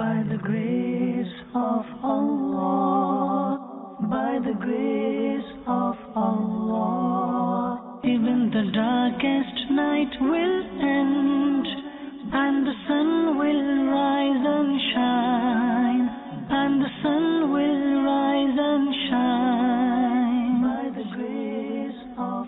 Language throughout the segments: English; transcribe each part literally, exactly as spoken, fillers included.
By the grace of Allah, by the grace of Allah, even the darkest night will end, and the sun will rise and shine, and the sun will rise and shine, by the grace of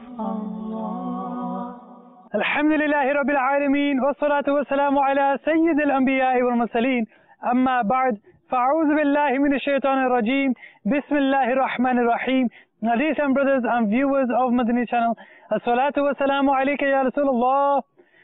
Allah. Alhamdulillahi Rabbil Alameen, wassalatu wassalamu ala Sayyid al-Anbiya wal Mursaleen. Amma ba'd, fa'udhu billahi minash shaitanir rajeem. Bismillahir Rahmanir Rahim. Ladies and brothers and viewers of Madani channel, as-salatu wassalamu alayka ya Rasulullah,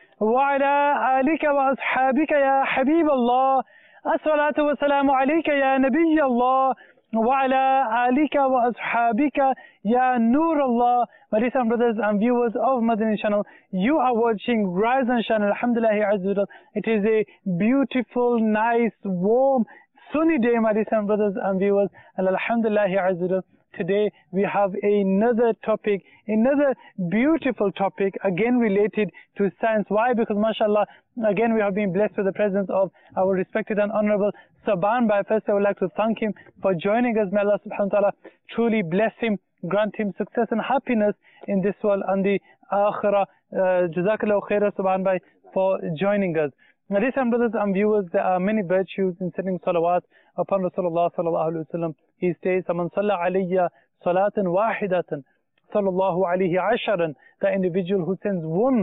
wa ala alika wa ashabika ya Habib Allah. As-salatu wassalamu alayka ya Nabiy Allah, wa ala alika wa ashabika ya Nur Allah. Ladies and brothers and viewers of Madani channel, you are watching Rise and Shine. Alhamdulillah Azza wa Jal. It is a beautiful, nice, warm, sunny day, my dear brothers and viewers. And Alhamdulillah Azza wa Jal. Today we have another topic, another beautiful topic, again related to science. Why? Because mashallah, again we have been blessed with the presence of our respected and honorable Saban Bhai. First I would like to thank him for joining us. May Allah subhanahu wa ta'ala truly bless him, grant him success and happiness in this world and the akhirah. Uh, Jazakallahu khairah Saban Bhai for joining us. Now, dear brothers and viewers, there are many virtues in sending salawat upon Rasulullah sallallahu alaihi wasallam. He states, "Man salla alayya salatan wahidatan, sallallahu alayhi asharan." The individual who sends one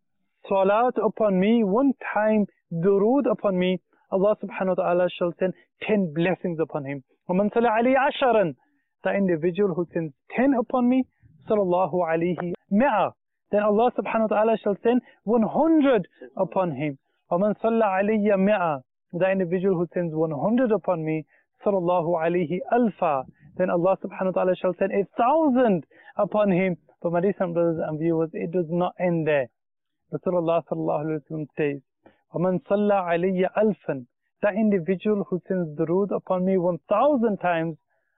salat upon me, one time durood upon me, Allah subhanahu wa ta'ala shall send ten blessings upon him. "Man salla alayhi asharan." The individual who sends ten upon me, sallallahu alayhi mi'a. Then Allah subhanahu wa ta'ala shall send one hundred upon him. وَمَنْ صَلَّى عَلَيَّ مِئَةً. The individual who sends one hundred upon me, sallallahu alayhi alfa. Then Allah subhanahu wa ta'ala shall send a thousand upon him. But my dear brothers and viewers, it does not end there. Rasulullah sallallahu alayhi wa sallam says, وَمَنْ صَلَّى عَلَيَّ أَلْفًا. The individual who sends durood upon me one thousand times,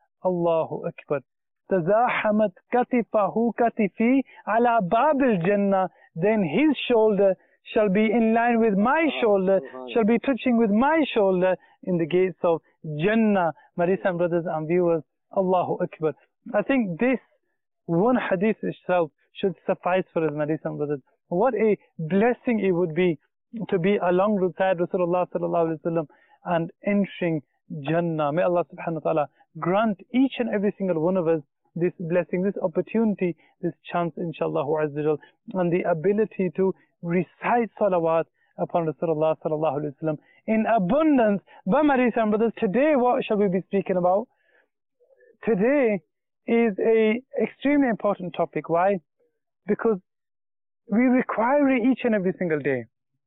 Allahu Akbar. تَزَاحَمَتْ كَتِفَهُ كَتِفِي عَلَى بَابِ الْجَنَّةِ. Then his shoulder shall be in line with my shoulder, shall be touching with my shoulder in the gates of Jannah. My dear brothers and viewers, Allahu Akbar. I think this one hadith itself should suffice for us, my dear brothers. What a blessing it would be to be alongside Rasulullah sallallahu alaihi wasallam and entering Jannah. May Allah subhanahu wa ta'ala grant each and every single one of us this blessing, this opportunity, this chance, inshallah azza wa jal, and the ability to recite salawat upon Rasulullah sallallahu alaihi wasallam in abundance. But my dear brothers, today what shall we be speaking about? Today is a extremely important topic. Why? Because we require it each and every single day.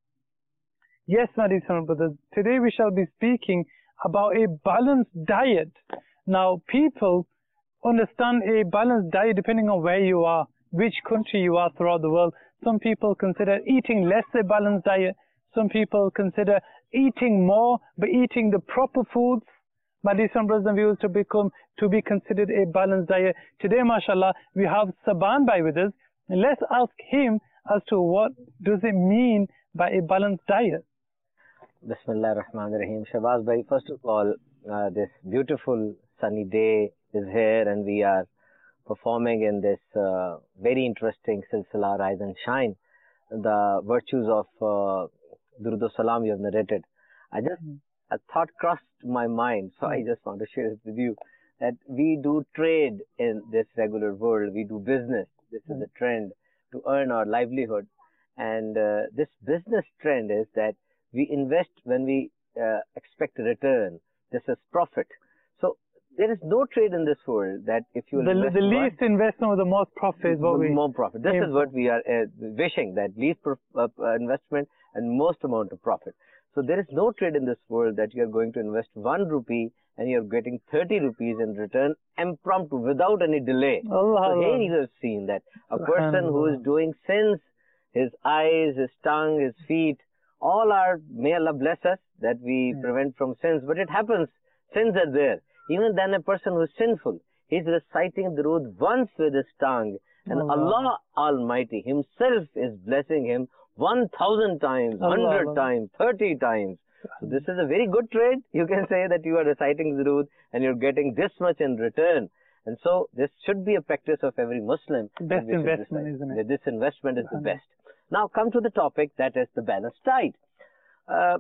Yes, my dear brothers, today we shall be speaking about a balanced diet. Now, people understand a balanced diet depending on where you are, which country you are throughout the world. Some people consider eating less a balanced diet. Some people consider eating more, but eating the proper foods, my dear brothers and viewers, to become to be considered a balanced diet. Today, mashallah, we have Saban Bhai with us. Let's ask him as to what does it mean by a balanced diet. Bismillah ar-Rahman ar-Rahim. Shahbaz Bhai, first of all, uh, this beautiful sunny day is here and we are performing in this uh, very interesting silsila Rise and Shine, the virtues of uh, Durud Salam you have narrated. I just, mm. a thought crossed my mind, so mm. I just want to share it with you, that we do trade in this regular world, we do business. This mm. is a trend to earn our livelihood, and uh, this business trend is that we invest when we uh, expect a return. This is profit. So there is no trade in this world that if you the, invest the least one, investment with the most profit is what we more profit. This is what we are uh, wishing, that least uh, uh, investment and most amount of profit. So there is no trade in this world that you are going to invest one rupee and you are getting thirty rupees in return impromptu without any delay. Allah, so here you have seen that a person who is doing sins, his eyes, his tongue, his feet, all are, may Allah bless us that we yeah. prevent from sins, but it happens, sins are there. Even then a person who is sinful, he is reciting the durood once with his tongue, and Allah, Allah Almighty Himself is blessing him one thousand times, hundred times, thirty times. So this is a very good trade. You can say that you are reciting Durood and you're getting this much in return. And so this should be a practice of every Muslim. Best investment, isn't it? This investment is the best. Now come to the topic, that is the balanced diet. Uh,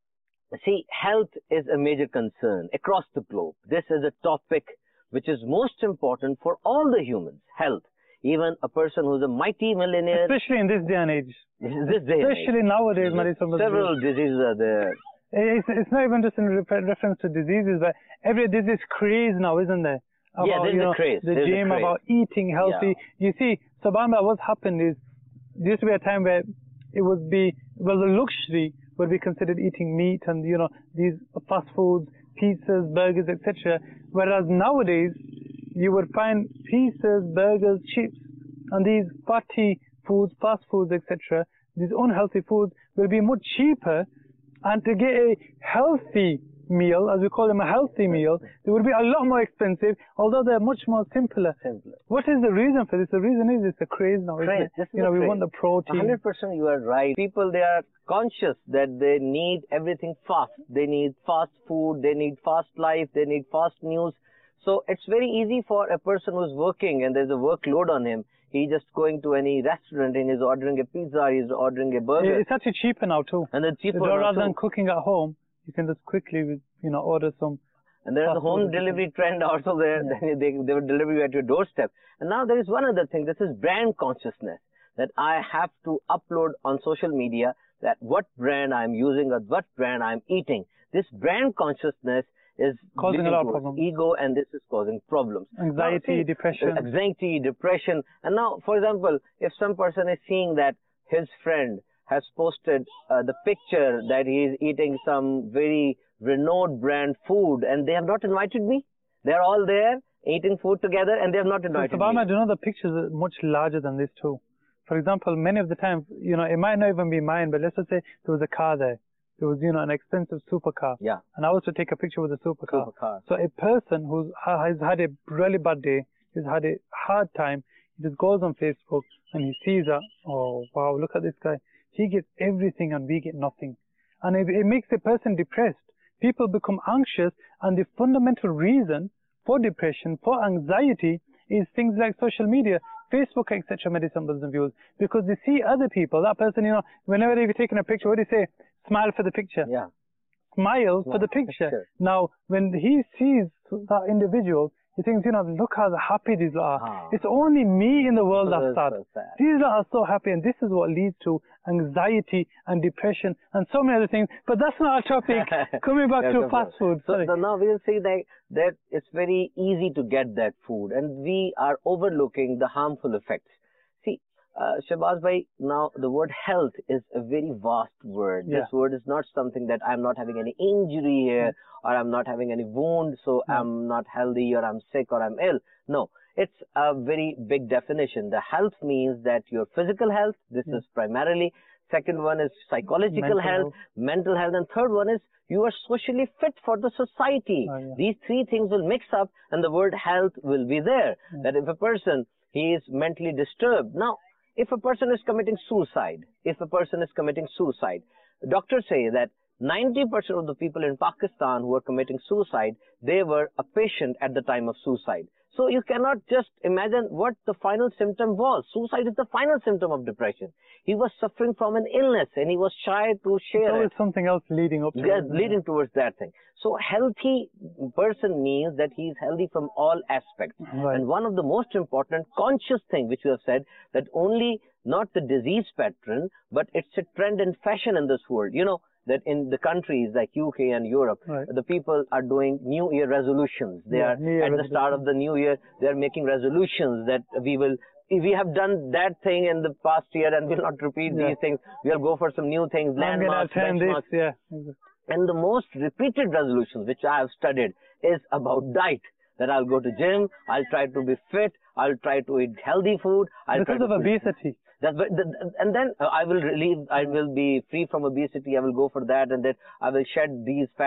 see, health is a major concern across the globe. This is a topic which is most important for all the humans, health. Even a person who's a mighty millionaire. Especially in this day and age. This day Especially and age. nowadays. Several diseases are there. It's, it's not even just in reference to diseases, but every disease craze now, isn't there? About, yeah, there's you know, a craze. The there's gym, a craze. about eating healthy. Yeah. You see, Subhanallah, what's happened is, there used to be a time where it would be, well, the luxury would be considered eating meat and, you know, these fast foods, pizzas, burgers, et cetera. Whereas nowadays, you would find pizzas, burgers, chips, and these fatty foods, fast foods, et cetera, these unhealthy foods will be much cheaper, and to get a healthy meal, as we call them a healthy meal, they would be a lot more expensive, although they're much more simpler. Simpler. What is the reason for this? The reason is it's a craze now, craze. isn't it? You know, we craze. want the protein. one hundred percent you are right. People, they are conscious that they need everything fast. They need fast food, they need fast life, they need fast news. So it's very easy for a person who's working and there's a workload on him. He's just going to any restaurant and he's ordering a pizza, he's ordering a burger. It's actually cheaper now too. And it's cheaper now Rather too. than too. cooking at home, you can just quickly, you know, order some. And there's a home delivery trend also there. Yeah. They, they will deliver you at your doorstep. And now there is one other thing. This is brand consciousness. That I have to upload on social media that what brand I'm using or what brand I'm eating. This brand consciousness is causing a lot of problems. Ego, and this is causing problems. Anxiety, now, see, depression. Anxiety, depression. And now, for example, if some person is seeing that his friend has posted uh, the picture that he is eating some very renowned brand food and they have not invited me. They're all there eating food together and they have not invited so, me. Do you know the pictures are much larger than this too? For example, many of the time, you know, it might not even be mine, but let's just say there was a car there. There was, you know, an expensive supercar. Yeah. And I was to take a picture with the supercar. Supercar. So a person who has had a really bad day, has had a hard time, he just goes on Facebook and he sees that, oh, wow, look at this guy. He gets everything and we get nothing. And it, it makes a person depressed. People become anxious, and the fundamental reason for depression, for anxiety, is things like social media, Facebook, et cetera, medicine and views. Because they see other people, that person, you know, whenever they're taking a picture, what do you say? Smile for the picture. Yeah. Smile, Smile for the picture. picture. Now, when he sees that individual, he thinks, you know, look how happy these are. Ah. It's only me in the world so that's sad. So sad. These are so happy, and this is what leads to anxiety and depression and so many other things. But that's not our topic. Coming back to fast food. So, so now we'll say that, that it's very easy to get that food, and we are overlooking the harmful effects. See, uh, Shahbaz bhai, now the word health is a very vast word. Yeah. This word is not something that I'm not having any injury here, mm. or I'm not having any wound, so mm. I'm not healthy, or I'm sick, or I'm ill. No. It's a very big definition. The health means that your physical health, this yeah. is primarily. Second one is psychological mental health, health, mental health. And third one is you are socially fit for the society. Oh, yeah. These three things will mix up and the word health will be there. Yeah. That if a person, he is mentally disturbed. Now, if a person is committing suicide, if a person is committing suicide, doctors say that ninety percent of the people in Pakistan who are committing suicide, they were a patient at the time of suicide. So you cannot just imagine what the final symptom was. Suicide is the final symptom of depression. He was suffering from an illness and he was shy to share it's always it. something else leading up to yes, it. leading towards that thing. So healthy person means that he is healthy from all aspects. Right. And one of the most important conscious thing which you have said, that only not the disease pattern, but it's a trend and fashion in this world. You know, that in the countries like U K and Europe, right. the people are doing New Year resolutions. They yeah, are at the start of the New Year, they are making resolutions that we will, if we have done that thing in the past year and will not repeat yeah. these things, we'll go for some new things, landmarks, benchmarks. This, yeah. And the most repeated resolutions which I have studied is about diet. That I'll go to gym, I'll try to be fit, I'll try to eat healthy food. I'll because of obesity. That's, and then I will relieve, I will be free from obesity, I will go for that, and then I will shed these fat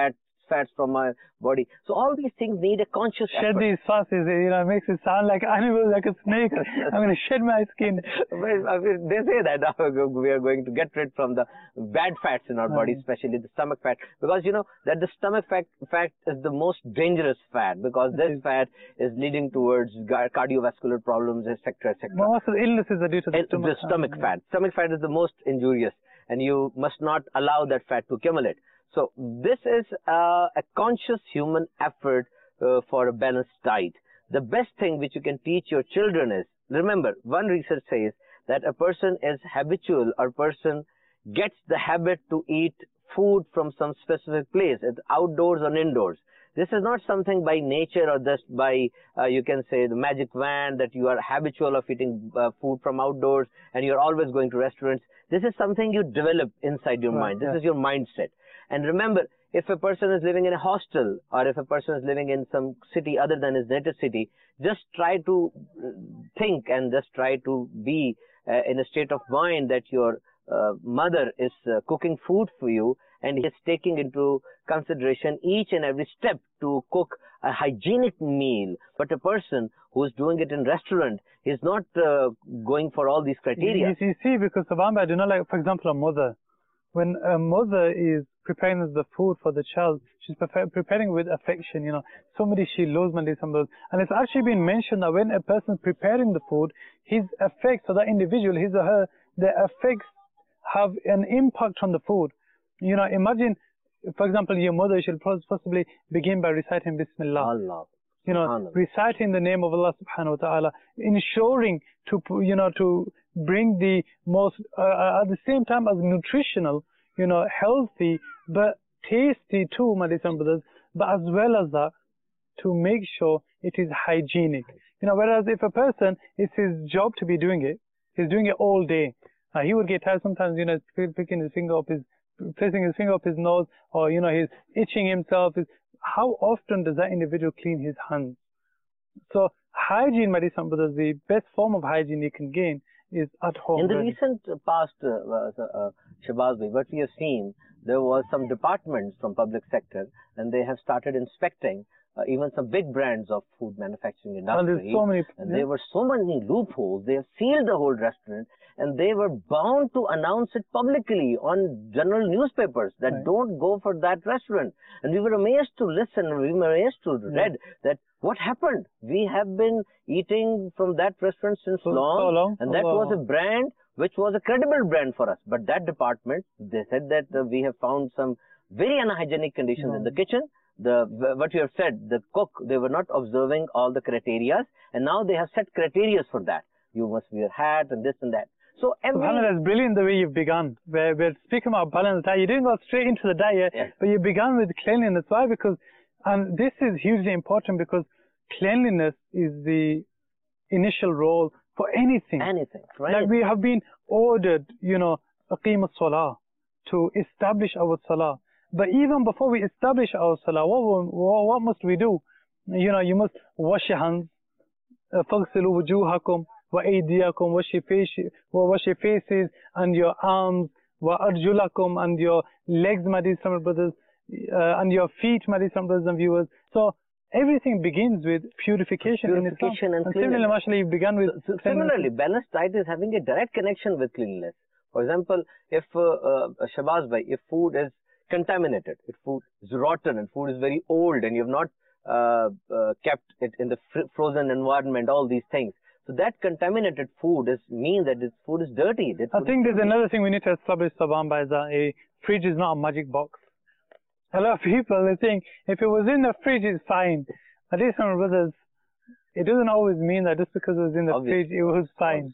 fats from my body. So all these things need a conscious Shed effort. these sauces, you know, it makes it sound like animals, like a snake. I'm going to shed my skin. Well, I mean, they say that uh, we are going to get rid from the bad fats in our body, Right. especially the stomach fat, because you know that the stomach fat, fat is the most dangerous fat, because It this is. fat is leading towards ga- cardiovascular problems, et cetera, et cetera. Most of the illnesses are due to the And stomach. the stomach fat. Stomach fat is the most injurious, and you must not allow that fat to accumulate. So this is uh, a conscious human effort uh, for a balanced diet. The best thing which you can teach your children is, remember, one research says that a person is habitual, or person gets the habit to eat food from some specific place, it's outdoors or indoors. This is not something by nature or just by, uh, you can say, the magic wand that you are habitual of eating uh, food from outdoors and you're always going to restaurants. This is something you develop inside your Right, mind. This yeah. is your mindset. And remember, if a person is living in a hostel, or if a person is living in some city other than his native city, just try to think and just try to be uh, in a state of mind that your uh, mother is uh, cooking food for you, and he is taking into consideration each and every step to cook a hygienic meal. But a person who is doing it in restaurant is not uh, going for all these criteria. You, you see, because Sabamba, I do not like, for example, a mother. When a mother is preparing the food for the child, she's preparing, preparing with affection, you know. Somebody she loves, somebody. And it's actually been mentioned that when a person's preparing the food, his effects, or that individual, his or her, the effects have an impact on the food. You know, imagine, for example, your mother should possibly begin by reciting Bismillah. Allah. You know, reciting the name of Allah subhanahu wa ta'ala, ensuring to, you know, to bring the most, uh, at the same time as nutritional, you know, healthy, but tasty too, my dear brothers, but as well as that, to make sure it is hygienic. You know, whereas if a person, it's his job to be doing it, he's doing it all day. Uh, he would get tired sometimes, you know, picking his finger up his, placing his finger up his nose, or, you know, he's itching himself. How often does that individual clean his hands? So hygiene, my dear brothers, the best form of hygiene you can gain is at home. In the really. recent past, uh, uh, Shahbaz bhai, what we have seen, there was some departments from public sector, and they have started inspecting uh, even some big brands of food manufacturing industry. Well, there's so many, and yeah. there were so many loopholes. They have sealed the whole restaurant, and they were bound to announce it publicly on general newspapers that Right. don't go for that restaurant. And we were amazed to listen, we were amazed to Yeah. read that what happened. We have been eating from that restaurant since So- long, so long. and that Allah. was a brand which was a credible brand for us. But that department, they said that uh, we have found some very unhygienic conditions in the kitchen. The what you have said, the cook, they were not observing all the criteria, and now they have set criteria for that. You must wear hat and this and that. So every SubhanAllah, that's brilliant the way you've begun. We're, we're speaking about balanced diet. You didn't go straight into the diet, Yes. but you began with cleanliness. Why? Because, and this is hugely important, because cleanliness is the initial role for anything. anything, right? Like we have been ordered, you know, aqim as-salah, to establish our salah. But even before we establish our salah, what, what, what must we do? You know, you must wash your hands, فَغْسِلُوا وُجُوهَكُمْ وَأَيْدِيَكُمْ, wash your face, wash your faces and your arms, وَأَرْجُلَكُمْ, and your legs, my dear Islamic brothers, uh, and your feet, my dear Islamic brothers and viewers. So everything begins with purification, Purification in Islam. and and cleanliness. similarly, mashallah, you began with So, similarly, balanced diet is having a direct connection with cleanliness. For example, if uh, uh, Shahbaz bhai, if food is contaminated, if food is rotten and food is very old and you have not uh, uh, kept it in the fr frozen environment, all these things, so that contaminated food is means that this food is dirty. That I food think is there's another thing we need to establish, Sabamba, is that a fridge is not a magic box. A lot of people are saying, if it was in the fridge, it's fine. But these some brothers, it doesn't always mean that just because it was in the Obviously. fridge, it was fine.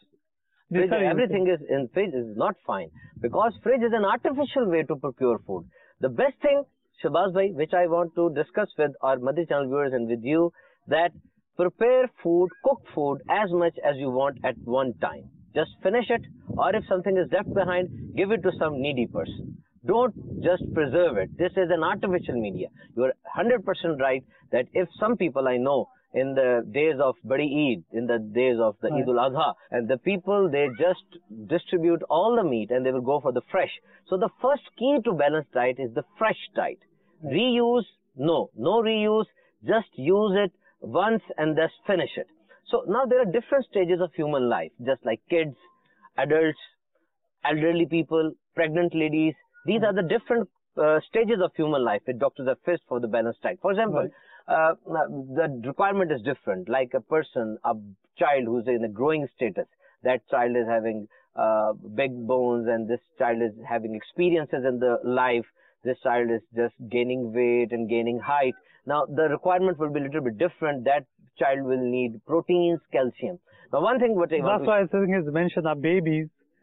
This Fridge, is how you everything think. is in fridge is not fine, because fridge is an artificial way to procure food. The best thing, Shahbaz bhai, which I want to discuss with our Madri channel viewers and with you, that prepare food, cook food as much as you want at one time. Just finish it, or if something is left behind, give it to some needy person. Don't just preserve it. This is an artificial media. You are one hundred percent right that if some people I know in the days of Badi Eid, in the days of the Right. Eid al-Adha, and the people, they just distribute all the meat and they will go for the fresh. So the first key to balanced diet is the fresh diet. Right. Reuse, no. No reuse, just use it once and just finish it. So now there are different stages of human life, just like kids, adults, elderly people, pregnant ladies. These are the different uh, stages of human life that doctors have faced for the balanced diet. For example, right. uh, the requirement is different. Like a person, a child who's in a growing status, that child is having uh, big bones, and this child is having experiences in the life. This child is just gaining weight and gaining height. Now, the requirement will be a little bit different. That child will need proteins, calcium. Now, one thing what I That's why I think it's mentioned that babies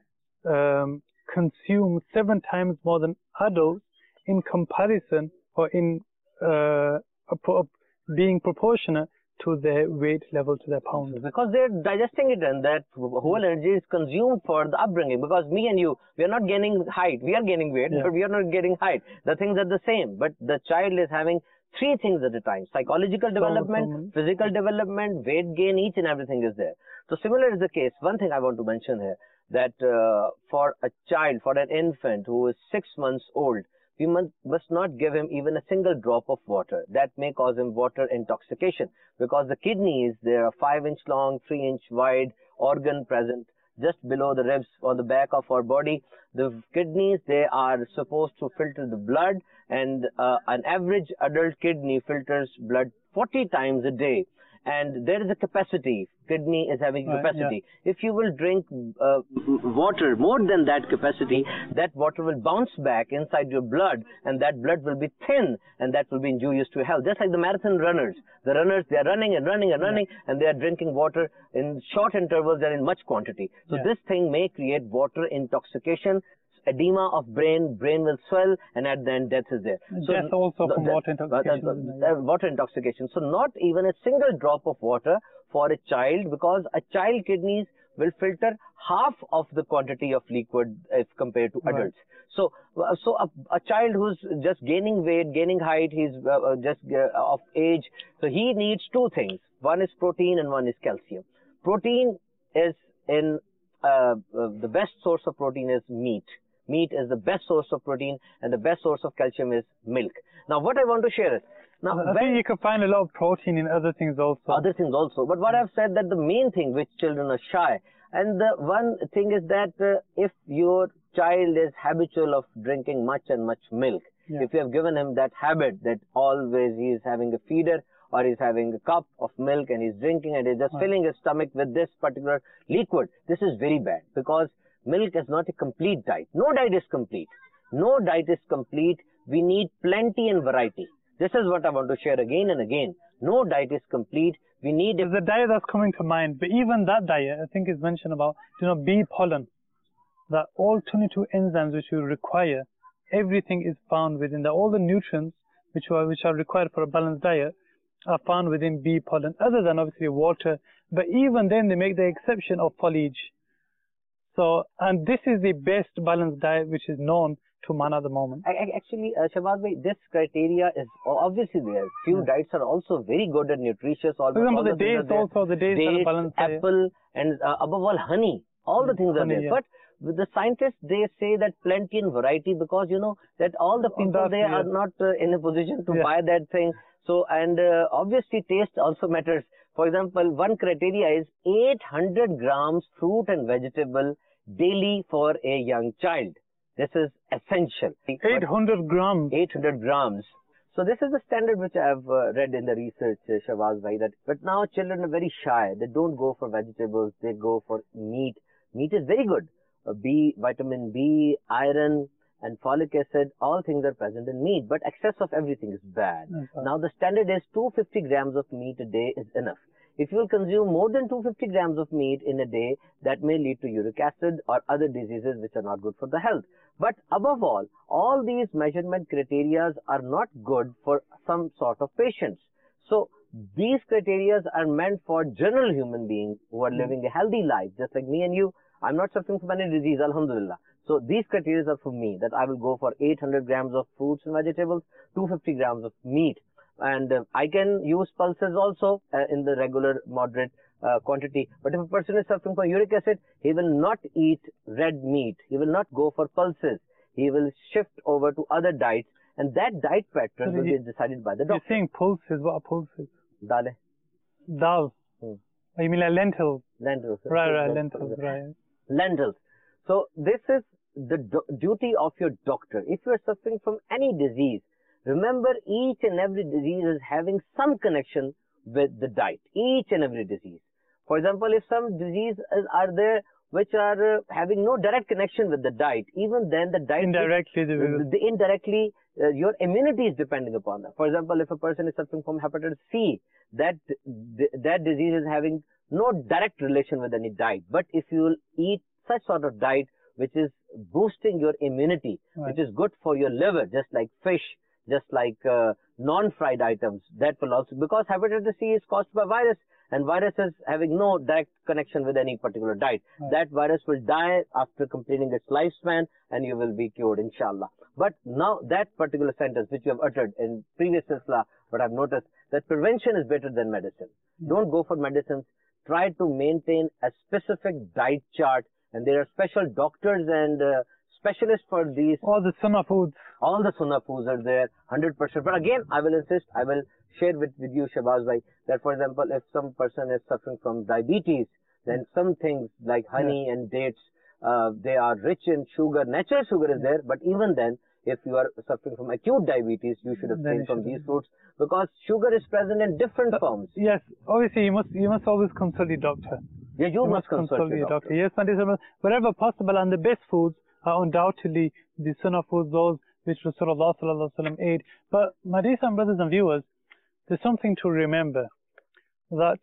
um, consume seven times more than adults in comparison, or in uh, being proportionate to their weight level, to their pounds. Because they're digesting it, and that whole energy is consumed for the upbringing. Because me and you, we are not gaining height. We are gaining weight, yeah. but we are not getting height. The things are the same. But the child is having three things at a time: psychological development, so, physical development, weight gain, each and everything is there. So similar is the case. One thing I want to mention here, that uh, for a child, for an infant who is six months old, we must, must not give him even a single drop of water. That may cause him water intoxication, because the kidneys, they are five inch long, three inch wide organ present just below the ribs on the back of our body. The kidneys, they are supposed to filter the blood, and uh, an average adult kidney filters blood forty times a day. And there is a capacity, kidney is having right, capacity. Yeah. If you will drink uh, water more than that capacity, that water will bounce back inside your blood, and that blood will be thin, and that will be injurious to health. Just like the marathon runners. The runners, they are running and running and running, yeah. and they are drinking water in short intervals and in much quantity. So yeah. this thing may create water intoxication, edema of brain, brain will swell, and at the end death is there. So death also from water intoxication. Uh, uh, uh, water intoxication. So not even a single drop of water for a child, because a child kidneys will filter half of the quantity of liquid if compared to right. adults. So, uh, so a, a child who's just gaining weight, gaining height, he's uh, just uh, of age, so he needs two things. One is protein and one is calcium. Protein is in, uh, uh, the best source of protein is meat. Meat is the best source of protein, and the best source of calcium is milk. Now, what I want to share is, now, I think you can find a lot of protein in other things also. Other things also. But what I've said, that the main thing which children are shy, and the one thing is that uh, if your child is habitual of drinking much and much milk, yeah. if you have given him that habit that always he is having a feeder, or he's having a cup of milk and he's drinking, and he's just right. filling his stomach with this particular liquid, this is very bad, because milk is not a complete diet. No diet is complete. No diet is complete. We need plenty and variety. This is what I want to share again and again. No diet is complete. We need... There's a diet that's coming to mind, but even that diet, I think is mentioned about, you know, bee pollen. That all twenty-two enzymes which we require, everything is found within that. All the nutrients which are, which are required for a balanced diet are found within bee pollen, other than obviously water. But even then, they make the exception of foliage. So, and this is the best balanced diet which is known to man at the moment. I, I, actually, uh, Shahbaz bhai, this criteria is obviously there. Few yeah. diets are also very good and nutritious. Almost For example, all the, the dates also, the dates, dates, are balanced apple, diet. and uh, above all, honey. All the things honey, are there. Yeah. But with the scientists, they say that plenty and variety, because, you know, that all the people that, there yeah. are not uh, in a position to yeah. buy that thing. So, and uh, obviously, taste also matters. For example, one criteria is eight hundred grams fruit and vegetable daily for a young child. This is essential. eight hundred grams. eight hundred grams. So this is the standard which I have uh, read in the research, uh, Shahbaz bhai, that, but now children are very shy. They don't go for vegetables. They go for meat. Meat is very good. Uh, B, vitamin B, iron, and folic acid, all things are present in meat, but excess of everything is bad. Okay. Now the standard is two hundred fifty grams of meat a day is enough. If you will consume more than two hundred fifty grams of meat in a day, that may lead to uric acid or other diseases which are not good for the health. But above all, all these measurement criteria are not good for some sort of patients. So these criteria are meant for general human beings who are living a healthy life, just like me and you. I'm not suffering from any disease, alhamdulillah. So these criteria are for me, that I will go for eight hundred grams of fruits and vegetables, two hundred fifty grams of meat. And uh, I can use pulses also uh, in the regular moderate uh, quantity. But if a person is suffering from uric acid, he will not eat red meat. He will not go for pulses. He will shift over to other diets And that diet pattern So will you- be decided by the You're doctor. saying pulses. What are pulses? Dale, Dal. Hmm. Oh, you mean like lentils? lentils. Right, right, Lentils. lentils, right. Lentils. So this is the do- duty of your doctor. If you are suffering from any disease, remember each and every disease is having some connection with the diet. Each and every disease. For example, if some diseases are there which are uh, having no direct connection with the diet, even then the diet Indirectly, they the, will. the indirectly uh, your immunity is depending upon that. For example, if a person is suffering from hepatitis C, that that disease is having no direct relation with any diet. But if you will eat such sort of diet which is boosting your immunity, Right. which is good for your liver, just like fish, just like uh, non-fried items, that will also, because hepatitis C is caused by virus, and virus is having no direct connection with any particular diet. Right. That virus will die after completing its lifespan, and you will be cured, inshallah. But now that particular sentence which you have uttered in previous Islah, what I've noticed, that prevention is better than medicine. Yeah. Don't go for medicines. Try to maintain a specific diet chart, and there are special doctors and uh, specialists for these. All the sunnah foods. All the sunnah foods are there, one hundred percent. But again, I will insist, I will share with, with you, Shahbaz bhai, that for example, if some person is suffering from diabetes, then some things like honey and dates, uh, they are rich in sugar. Natural sugar is there, but even then, if you are suffering from acute diabetes, you should Then abstain you from should these fruits, because sugar is present in different forms. Yes, obviously you must you must always consult your doctor. Yeah, you, You must consult your doctor. Yes, Madam, wherever possible, and the best foods are undoubtedly the sunnah foods, those which Rasulullah sallallahu alaihi wasallam ate. But my dear son, brothers and viewers, there's something to remember, that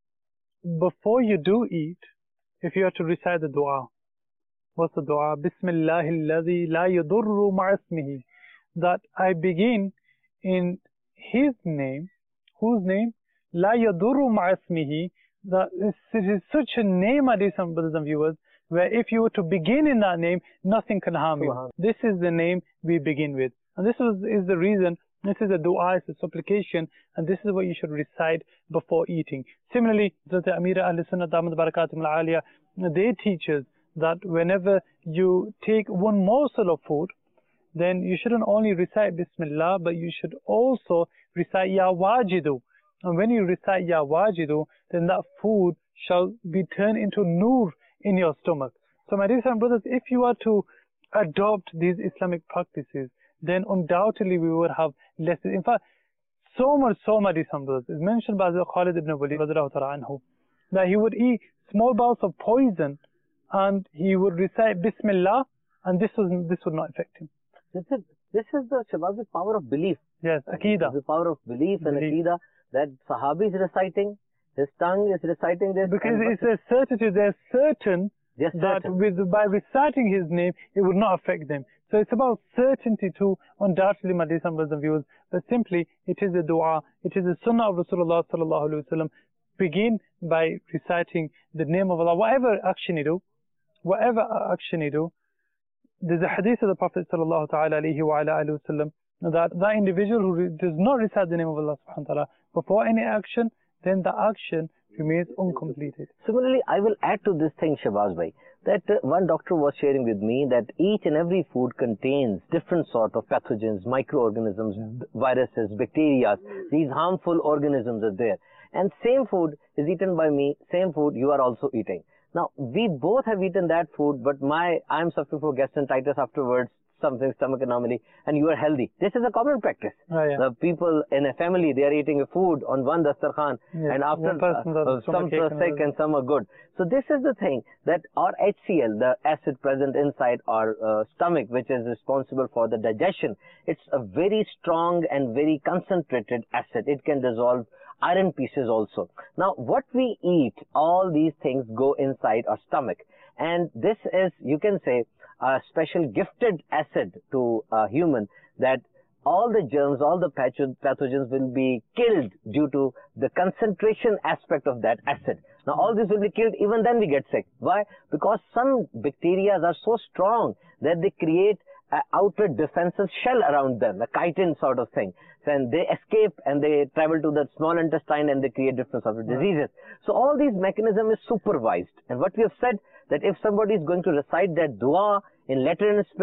before you do eat, if you have to recite the dua, what's the dua? Bismillahil ladhi la yadurru ma'asmihi. That I begin in His name, whose name? La yadurru ma'asmihi. That it is such a name, my dear son, brothers and viewers, where if you were to begin in that name, nothing can harm you. Subhan. This is the name we begin with. And this is, is the reason, this is a dua, it's a supplication, and this is what you should recite before eating. Similarly, the Amira Ahl-Sunnah Damat Barakatum Al-Aliyah, they teach us that whenever you take one morsel of food, then you shouldn't only recite Bismillah, but you should also recite Ya Wajidu. And when you recite Ya Wajidu, then that food shall be turned into nur in your stomach. So my dear son brothers, if you are to adopt these Islamic practices, then undoubtedly we would have less. In fact, so much so, my dear son brothers, is mentioned by Khalid ibn Walid anhu, that he would eat small bowls of poison and he would recite Bismillah, and this was this would not affect him. This is, this is the Shahbaz, the power of belief. Yes, Aqidah. The power of belief, and Belief. Aqidah, that Sahabi is reciting, his tongue is reciting this. Because and it's a certainty, they're certain Yes, that certain. with by reciting his name, it would not affect them. So it's about certainty too, undoubtedly, my dear brothers and viewers. But simply, it is a dua, it is a sunnah of Rasulullah sallallahu alaihi wasallam. Begin by reciting the name of Allah. Whatever action you do, whatever action you do, there's a hadith of the Prophet sallallahu ta'ala alayhi wa ala alihi wasallam that that individual who re does not recite the name of Allah subhanahu wa ta'ala before any action, then the action remains uncompleted. Similarly, I will add to this thing, Shahbaz bhai, that uh, one doctor was sharing with me that each and every food contains different sort of pathogens, microorganisms, b- viruses, bacteria. These harmful organisms are there. And same food is eaten by me, same food you are also eating. Now, we both have eaten that food, but my I am suffering from gastroenteritis afterwards, something, stomach anomaly, and you are healthy. This is a common practice. Oh, yeah. The people in a family, they are eating a food on one dastarkhan, Yes, and after one person uh, does uh, some stomachache are and sick others- and some are good. So this is the thing, that our H C L, the acid present inside our uh, stomach, which is responsible for the digestion, it's a very strong and very concentrated acid. It can dissolve iron pieces also. Now, what we eat, all these things go inside our stomach. And this is, you can say, a special gifted acid to a human, that all the germs, all the patho- pathogens will be killed due to the concentration aspect of that acid. Now, all this will be killed, even then we get sick. Why? Because some bacteria are so strong that they create an outer defensive shell around them, a chitin sort of thing. And they escape and they travel to the small intestine and they create different sorts of diseases. So all these mechanism is supervised. And what we have said, that if somebody is going to recite that dua in letter and spirit,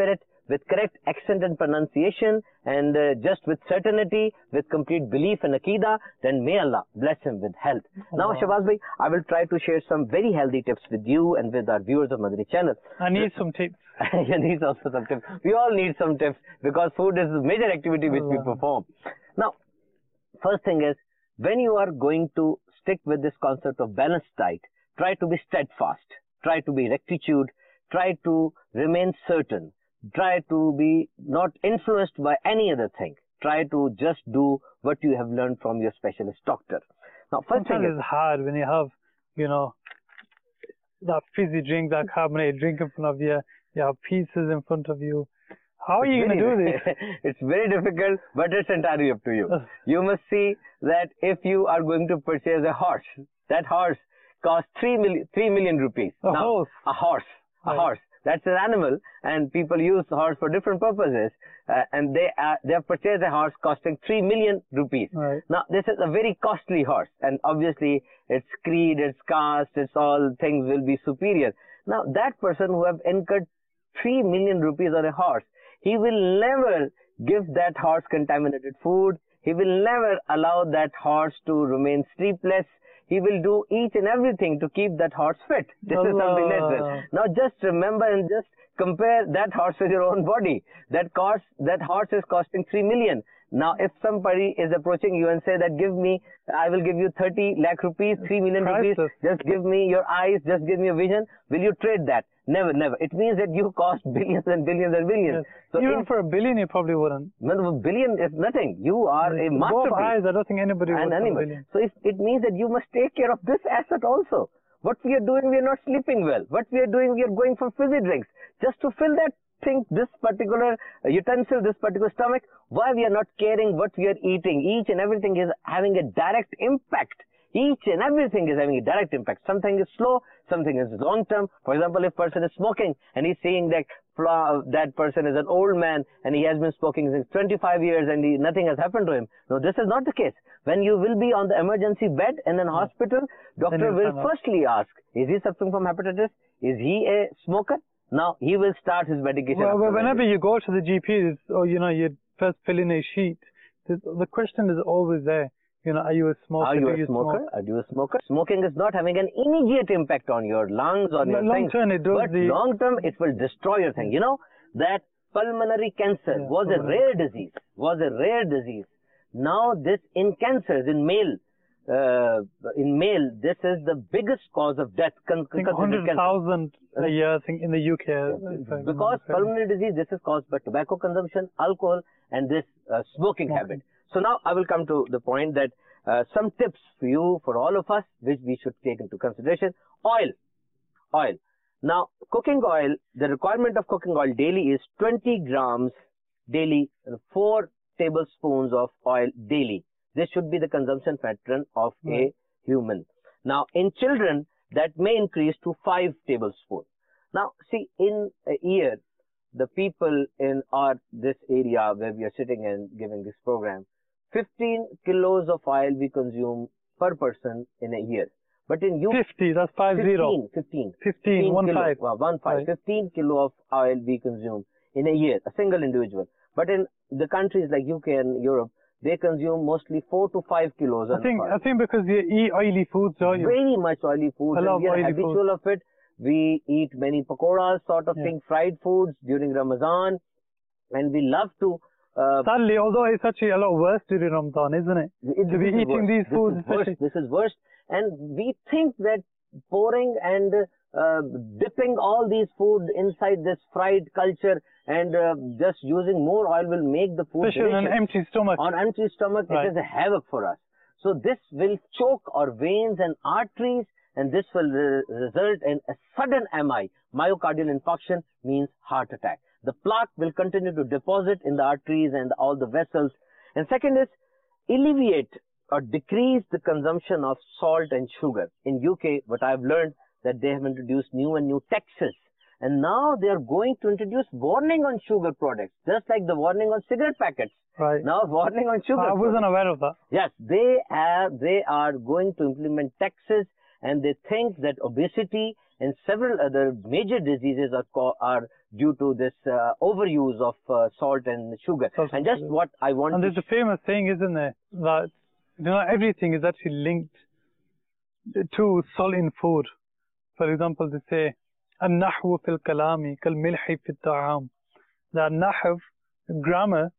with correct accent and pronunciation, and uh, just with certainty, with complete belief and aqidah, then may Allah bless him with health. Now, Shahbaz bhai, I will try to share some very healthy tips with you and with our viewers of Madani channel. I need some tips. You need also some tips. We all need some tips because food is a major activity which we perform. Now, first thing is, when you are going to stick with this concept of balanced diet, try to be steadfast, try to be rectitude, try to remain certain, try to be not influenced by any other thing. Try to just do what you have learned from your specialist doctor. Now, first Sometimes thing is, it's hard when you have, you know, that fizzy drink, that carbonated drink in front of you, you have pizzas in front of you. How are you going to do this? It's very difficult, but it's entirely up to you. You must see that if you are going to purchase a horse, that horse costs three million, three million rupees. A now, horse? A horse. A Right. horse. That's an animal, and people use horse for different purposes. Uh, and they uh, they have purchased a horse costing three million rupees. Right. Now, this is a very costly horse, and obviously its creed, its caste, its all things will be superior. Now, that person who have incurred three million rupees on a horse, he will never give that horse contaminated food. He will never allow that horse to remain sleepless. He will do each and everything to keep that horse fit. This is something natural. Now, just remember and just compare that horse with your own body. That cost, that horse is costing three million. Now, if somebody is approaching you and say that, give me, I will give you thirty lakh rupees, three million rupees, just give me your eyes, just give me a vision, will you trade that? Never, never. It means that you cost billions and billions and billions. Yes. So Even in, for a billion, you probably wouldn't. no, a billion is nothing. You are a Both masterpiece. eyes, I don't think anybody would. An for a animal. billion. So if, it means that you must take care of this asset also. What we are doing, we are not sleeping well. What we are doing, we are going for fizzy drinks. Just to fill that thing, this particular utensil, this particular stomach, why we are not caring what we are eating. Each and everything is having a direct impact. Each and everything is having a direct impact. Something is slow, something is long term. For example, if person is smoking and he's seeing that that person is an old man and he has been smoking since twenty-five years and he, nothing has happened to him. No, this is not the case. When you will be on the emergency bed in an hospital, doctor will firstly ask, is he suffering from hepatitis? Is he a smoker? Now, he will start his medication. Well, well whenever you go to the G P, it's, or, you know, you first fill in a sheet, the, the question is always there. You know, are you a smoker? Are you Do a you smoker? smoke? Are you a smoker? Smoking is not having an immediate impact on your lungs, on your long things. term, it does But the, long term, it will destroy your thing. You know, that pulmonary cancer Yeah, was a pulmonary. rare disease, was a rare disease. Now, this in cancers, in male, uh, in male, this is the biggest cause of death. Con- I think considered one hundred cancer. thousand a year, I think, in the U K. if I remember Because correctly. pulmonary disease, this is caused by tobacco consumption, alcohol, and this uh, smoking, Smoking. habit. So now I will come to the point that uh, some tips for you, for all of us, which we should take into consideration. Oil. Oil. Now, cooking oil, the requirement of cooking oil daily is twenty grams daily, four tablespoons of oil daily. This should be the consumption pattern of Right. a human. Now, in children, that may increase to five tablespoons. Now, see, in a year, the people in our this area where we are sitting and giving this program, fifteen kilos of oil we consume per person in a year. But in U K, fifty, that's five zero. fifteen, fifteen, fifteen, one kilo, five. well, one five, Right. fifteen kilo of oil we consume in a year, a single individual. But in the countries like U K and Europe, they consume mostly four to five kilos I of think, oil. I think because you eat oily foods, don't you? Very much oily food. I And love we are oily habitual of it. We eat many pakoras, sort of Yeah. thing, fried foods during Ramadan, and we love to. Uh, Sadly, although it's actually a lot worse during Ramadan, isn't it? it- To be this is eating worse. these This foods, is worse. especially. This is worse, and we think that pouring and uh, dipping all these food inside this fried culture and uh, just using more oil will make the food Especially on an delicious. empty stomach. On empty stomach, Right. it is a havoc for us. So this will choke our veins and arteries, and this will re- result in a sudden M I. Myocardial infarction means heart attack. The plaque will continue to deposit in the arteries and all the vessels. And second is alleviate or decrease the consumption of salt and sugar. In U K, what I've learned that they have introduced new and new taxes. And now they are going to introduce warning on sugar products, just like the warning on cigarette packets. Right. Now warning on sugar I products. wasn't aware of that. Yes, they have, they are going to implement taxes, and they think that obesity and several other major diseases are, co- are due to this uh, overuse of uh, salt and sugar. Salt and and just sugar. what I want And to there's a famous saying, isn't there, that you know everything is actually linked to salt in food. For example, they say, "An-nahwu fil kalami kal milhi fil ta'am." That nahw, grammar,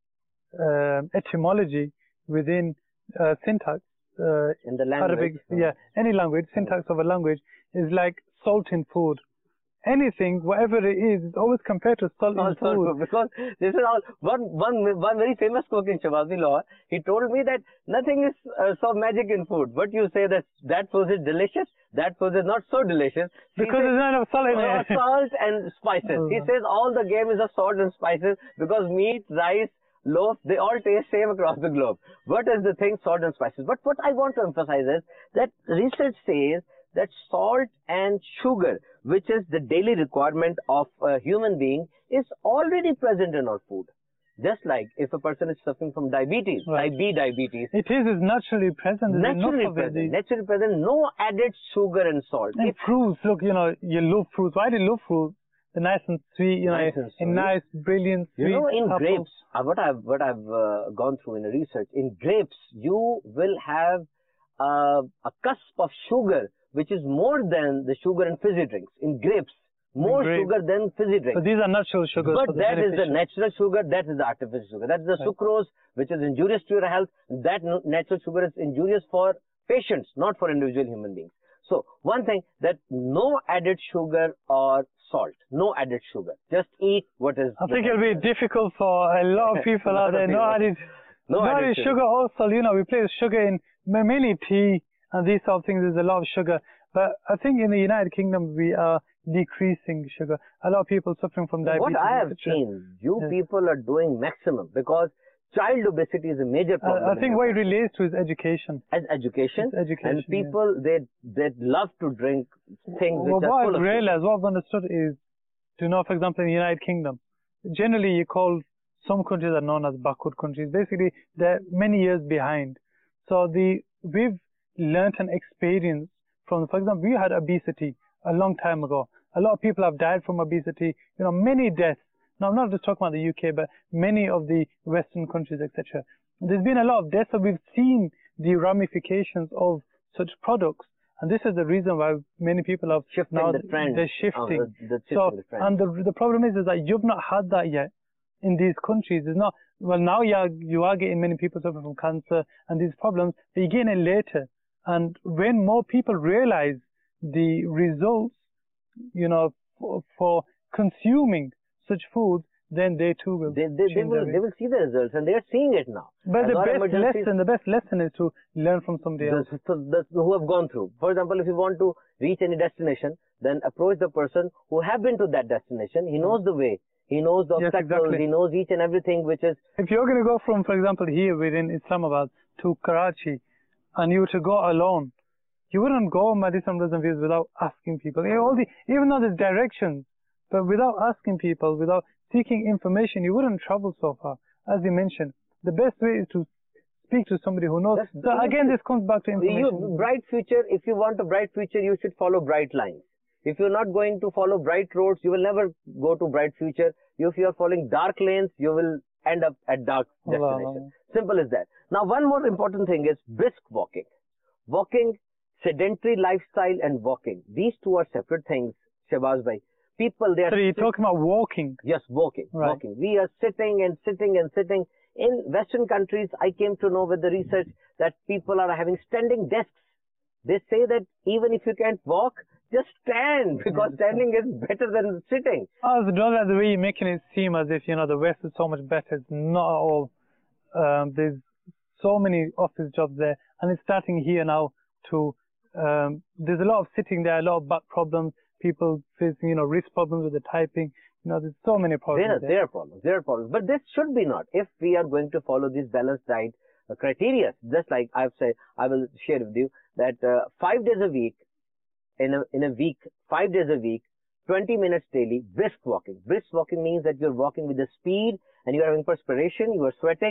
uh, etymology within uh, syntax, uh, in the language. Arabic, yeah, any language, syntax of a language is like salt in food. Anything, whatever it is, it's always compared to salt in food. Because this is all one one one very famous cook in Shahbazi Lahore. He told me that nothing is uh, so magic in food. But you say that that food is delicious, that food is not so delicious. Because there's not enough salt in uh, it. Salt and spices. He says all the game is of salt and spices because meat, rice, loaf, they all taste same across the globe. What is the thing? Salt and spices. But what I want to emphasize is that research says that salt and sugar, which is the daily requirement of a human being, is already present in our food. Just like if a person is suffering from diabetes, Right. type B diabetes, It is, is naturally present. There's naturally enough of it. present, naturally present, no added sugar and salt. And If fruits, look, you know, you love fruits. Why do you love fruits? They're nice and sweet, you know, Nice and a sweet. nice, brilliant, sweet you know, in apple. grapes, uh, what I've what I've uh, gone through in the research, in grapes you will have uh, a cusp of sugar, which is more than the sugar in fizzy drinks. In grapes, more grapes. sugar than fizzy drinks. So these are natural sugars. But for the that is the beneficial. natural sugar, that is the artificial sugar. That is the Right. sucrose, which is injurious to your health. That n- natural sugar is injurious for patients, not for individual human beings. So, one thing, that no added sugar or salt. No added sugar. Just eat what is... I think it'll be difficult for a lot of people Lot out of there. No people. added, No no added added sugar. sugar. Also, you know, we place sugar in ma- mainly tea and these sort of things. There's a lot of sugar. But I think in the United Kingdom, we are decreasing sugar. A lot of people suffering from diabetes. What I have et cetera. seen, you Yes. people are doing maximum because child obesity is a major problem. I, I in think your what it country. relates to is education. As education, It's education, and people they they love to drink things Well, which are what full I've of sugar. realized, what I've understood is, do you know, for example, in the United Kingdom, generally you call some countries are known as backward countries. Basically, they're many years behind. So the we've learnt and experienced from, for example, we had obesity a long time ago. A lot of people have died from obesity. You know, many deaths. Now, I'm not just talking about the U K, but many of the Western countries, et cetera. There's been a lot of deaths, so we've seen the ramifications of such products. And this is the reason why many people have Shifting now the trend. they're Oh, shifting. the, the shifting So, the trend. and the the problem is, is that you've not had that yet in these countries. It's not, well, now you are, you are getting many people suffering from cancer and these problems, but you're getting it later. And when more people realize the results, you know, for, for consuming such foods, then they too will They, they, they, change their will, they ways. will see the results and they are seeing it now. But As the our best emergencies- lesson, the best lesson is to learn from somebody else. the, the, the, who have gone through. For example, if you want to reach any destination, then approach the person who have been to that destination. He knows the way. He knows the Yes, obstacles. exactly. He knows each and everything which is... If you're going to go from, for example, here within Islamabad to Karachi, and you were to go alone, you wouldn't go Madison Dozen Views without asking people. You know, all the, even though there's directions, but without asking people, without seeking information, you wouldn't travel so far. As you mentioned, the best way is to speak to somebody who knows. That's- So again, this comes back to information. You, bright future, if you want a bright future, you should follow bright lines. If you're not going to follow bright roads, you will never go to bright future. If you are following dark lanes, you will end up at dark Allah, destination. Simple as that. Now, one more important thing is brisk walking. Walking, sedentary lifestyle and walking. These two are separate things, Shahbaz bhai. People, they are... So you're sit- talking about walking. Yes, walking, Right. walking. We are sitting and sitting and sitting. In Western countries, I came to know with the research that people are having standing desks. They say that even if you can't walk, just stand, because standing is better than sitting. I was don't like the way you're making it seem as if, you know, the West is so much better. It's not at all. Um, there's so many office jobs there, and it's starting here now to, um, there's a lot of sitting there, a lot of back problems, people facing, you know, wrist problems with the typing. You know, there's so many problems There are, there. there are problems, there are problems. But this should be not. If we are going to follow this balanced diet uh, criteria, just like I've said, I will share with you that uh, five days a week, in a, in a week, five days a week, twenty minutes daily, brisk walking. Brisk walking means that you're walking with the speed and you're having perspiration, you are sweating,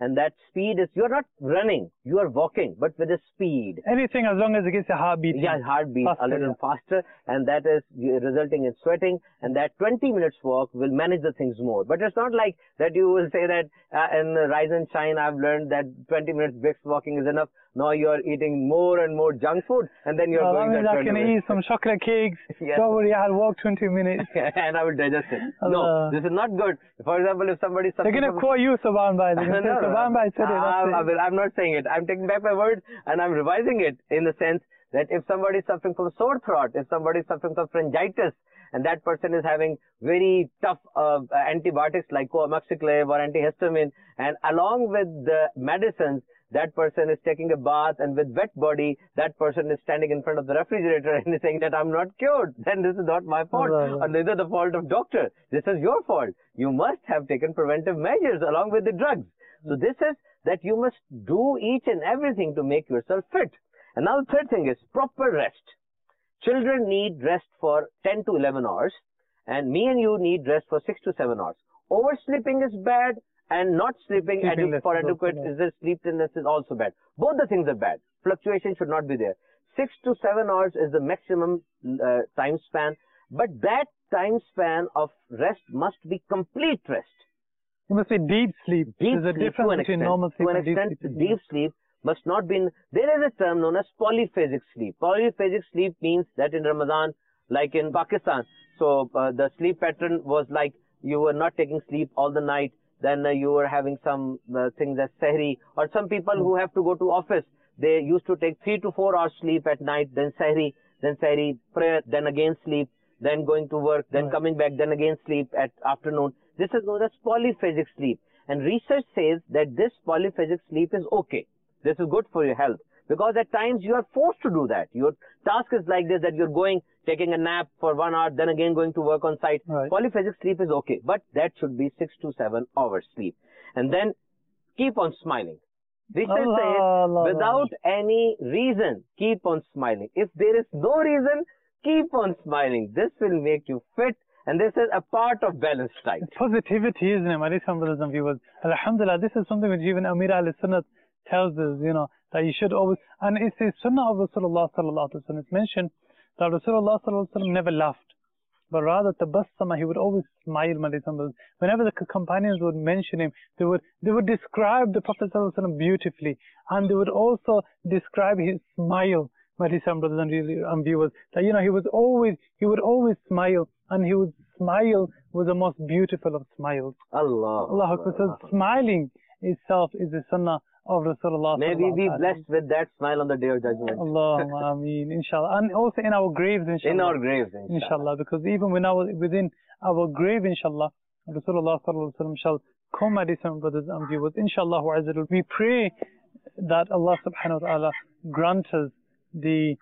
and that speed is, you're not running, you are walking, but with a speed. Anything as long as it gets a heartbeat. Yeah, heartbeat faster, a little yeah. faster, and that is resulting in sweating, and that twenty minutes walk will manage the things more. But it's not like that you will say that uh, in Rise and Shine I've learned that twenty minutes brisk walking is enough. Now you are eating more and more junk food, and then you're well, going that means that I can twenty eat some chocolate cakes. Yes. Don't worry, I'll walk twenty minutes. and I will digest it. Allah. No, this is not good. For example, if somebody... They're going to quote you, Subhan Bhai. They're going to say, Subhan Bhai said it. I'm, I'm, I'm not saying it. I'm taking back my words and I'm revising it in the sense that if somebody is suffering from sore throat, if somebody is suffering from pharyngitis, and that person is having very tough uh, antibiotics like coamoxiclav or antihistamine, and along with the medicines, that person is taking a bath, and with wet body, that person is standing in front of the refrigerator and is saying that I'm not cured. Then this is not my fault, Right, right. or neither the fault of doctor. This is your fault. You must have taken preventive measures along with the drugs. So this is that you must do each and everything to make yourself fit. And now the third thing is proper rest. Children need rest for ten to eleven hours, and me and you need rest for six to seven hours. Oversleeping is bad, and not sleeping Sleeping adu- for less is adequate also is the sleepiness is also bad. Both the things are bad. Fluctuation should not be there. Six to seven hours is the maximum uh, time span, but that time span of rest must be complete rest. You must be deep sleep. Deep There's a sleep difference to an between extent. normal sleep to an and deep extent, sleep. deep sleep must not be in, there is a term known as polyphasic sleep. Polyphasic sleep means that in Ramadan, like in Pakistan, so uh, the sleep pattern was like you were not taking sleep all the night, then uh, you were having some uh, things as sahri, or some people who have to go to office, they used to take three to four hours sleep at night, then sahri, then sahri, prayer, then again sleep, then going to work, then Right. coming back, then again sleep at afternoon. This is known as polyphasic sleep. And research says that this polyphasic sleep is okay. This is good for your health. Because at times you are forced to do that. Your task is like this, that you're going, taking a nap for one hour, then again going to work on site. Right. Polyphasic sleep is okay. But that should be six to seven hours sleep. And then keep on smiling. Research Allah, says Allah, without any reason, keep on smiling. If there is no reason, keep on smiling. This will make you fit. And this is a part of balanced diet. It's positivity, isn't it, my dear brothers and viewers? Alhamdulillah, this is something which even Amir al-Sunnat tells us, you know, that you should always, and it's the Sunnah of Rasulullah sallallahu alaihi wasallam. It's mentioned that Rasulullah sallallahu alaihi wasallam never laughed, but rather tabassama, he would always smile, my dear brothers. Whenever the companions would mention him, they would they would describe the Prophet sallallahu alaihi wasallam beautifully, and they would also describe his smile, my dear brothers and viewers. That, you know, he was always, he would always smile, and he would smile was the most beautiful of smiles. Allah. Allah Akbar. So smiling itself is the sunnah of Rasulullah. May we be sallallahu alaihi blessed with that smile on the day of judgment. Allahumma ameen, inshallah. And also in our graves, inshallah. In our graves, inshallah. Inshallah, because even when our, within our grave, inshallah, Rasulullah sallallahu alaihi wasallam shall come, my dear brothers and viewers. Inshallah, we pray that Allah subhanahu wa ta'ala grant us the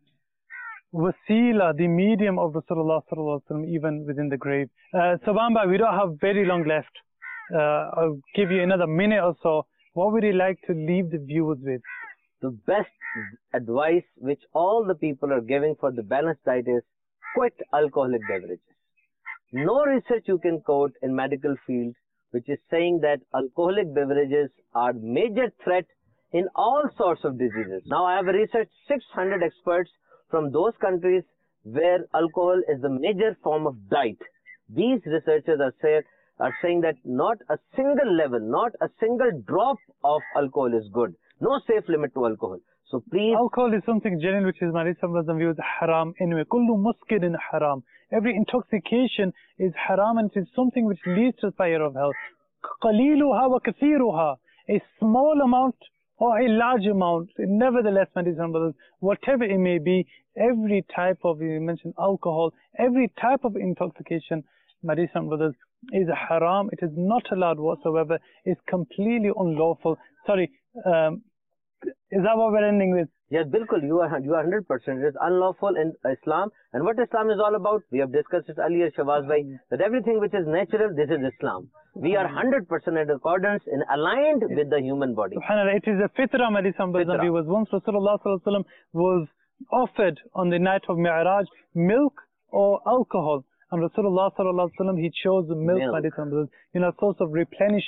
wasila, the medium of Rasulullah sallallahu alaihi wasallam, even within the grave. Uh, Subhan Bhai, we don't have very long left. Uh, I'll give you another minute or so. What would you like to leave the viewers with? The best advice which all the people are giving for the balanced diet is quit alcoholic beverages. No research you can quote in medical field which is saying that alcoholic beverages are major threat in all sorts of diseases. Now I have researched six hundred experts from those countries where alcohol is the major form of diet. These researchers are, say, are saying that not a single level, not a single drop of alcohol is good. No safe limit to alcohol. So please... Alcohol is something genuine which is, my dear brothers and viewers, haram anyway. Kullu muskirin haram. Every intoxication is haram, and it is something which leads to the fire of hell. Qaliluha wa kathiruha. A small amount or a large amount, nevertheless, my dear brothers, whatever it may be, every type of, you mentioned alcohol, every type of intoxication, my dear brothers, is haram. It is not allowed whatsoever. It's completely unlawful. Sorry, um, is that what we're ending with? Yes, Bilkul, you are you are one hundred percent. It is unlawful in Islam. And what Islam is all about? We have discussed it earlier, Shahbaz Bhai, that everything which is natural, this is Islam. We are one hundred percent in accordance and aligned with the human body. SubhanAllah, it is a fitrah, my dear brothers and viewers. Once Rasulullah sallallahu alaihi wasallam was offered on the night of Mi'raj milk or alcohol. And Rasulullah sallallahu alaihi wasallam, he chose the milk, milk. my dear brothers, you know, source of replenishment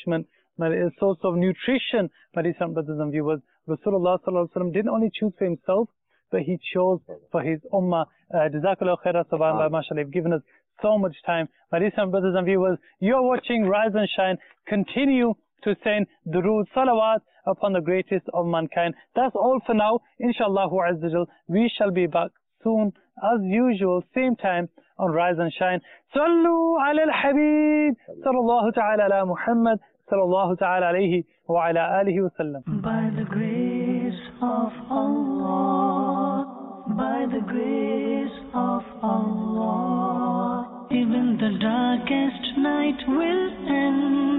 a source of nutrition. My dear brothers and viewers, Rasulullah sallallahu alaihi wasallam didn't only choose for himself, but he chose for his ummah. Uh, Jazakallah khairah, subhanallah, mashallah, you've given us so much time. My dear brothers and viewers, you're watching Rise and Shine. Continue to send durood, salawat upon the greatest of mankind. That's all for now. Inshallah Azzawajal, we shall be back soon, as usual, same time on Rise and Shine. Sallu ala al-Habib, sallallahu ta'ala ala Muhammad, sallallahu ta'ala alayhi wa ala alihi wa sallam. By the grace of Allah, by the grace of Allah, even the darkest night will end.